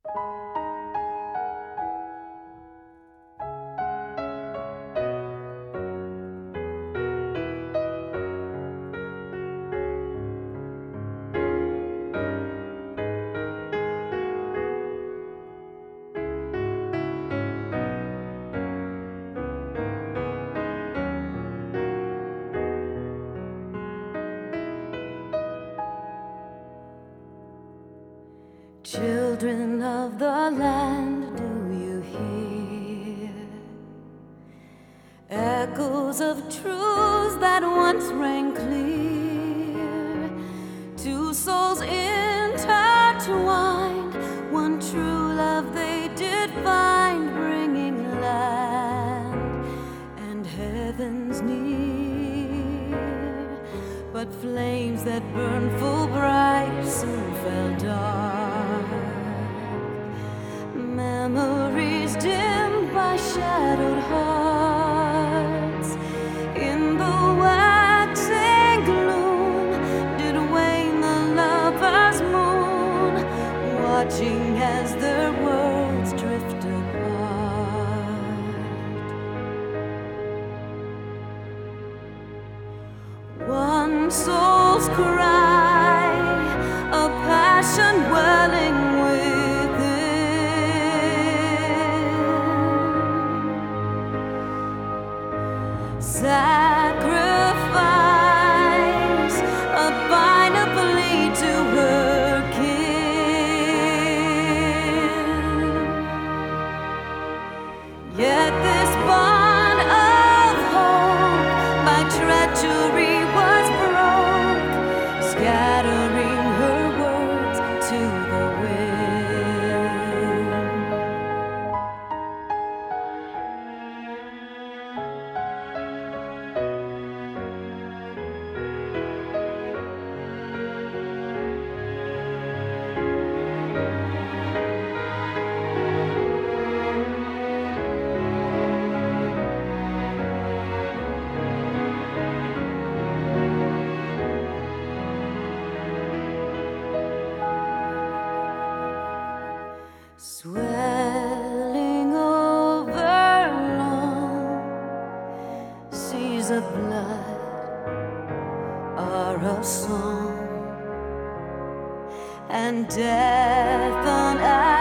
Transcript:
Children of the land, do you hear echoes of truths that once rang clear? Two souls intertwined, one true love they did find, bringing land and heavens near. But flames that burned full bright soon fell dark. Memories dimmed by shadowed hearts. In the waxing gloom did wane the lover's moon, watching as their worlds drift apart. One soul's cry, a passion welling sacrifice, a final plea to her kin. Yet this bond of hope by treachery was broke, scattering her words to the wind. Swelling over long seas of blood are a song, and death on